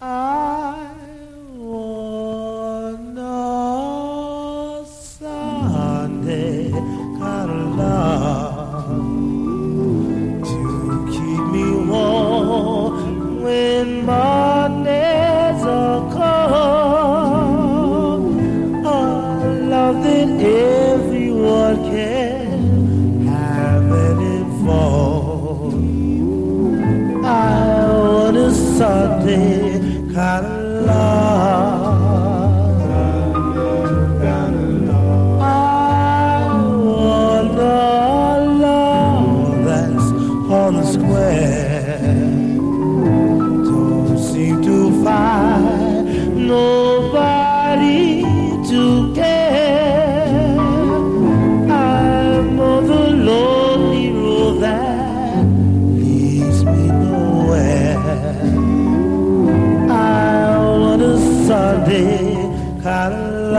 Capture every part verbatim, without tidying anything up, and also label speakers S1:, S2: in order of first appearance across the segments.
S1: I want a Sunday kind of love to keep me warm when Mondays are cold. A love that everyone can have and involve. I want a Sunday kind of love. I want a love that's on the square. Don't seem to find nobody to care. I'm on the lonely road that leads me nowhere. I want a Sunday kind of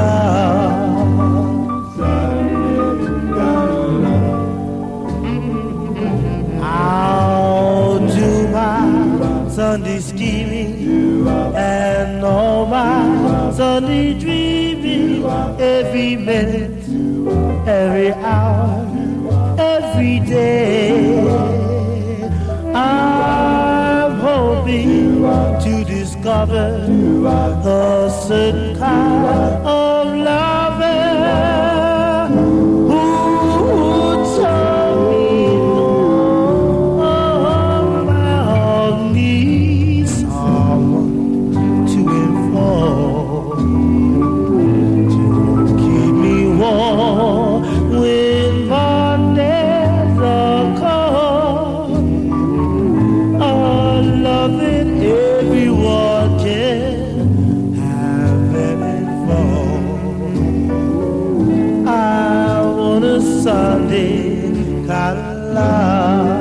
S1: love. I'll do my Sunday scheming and all my Sunday dreaming every minute, every hour, every day. I'm hoping to discover a certain kind of lover who would tell me no. I need someone to inform, to keep me warm when Mondays are cold. A love that everyone can have and involve. I want a Sunday kind of love.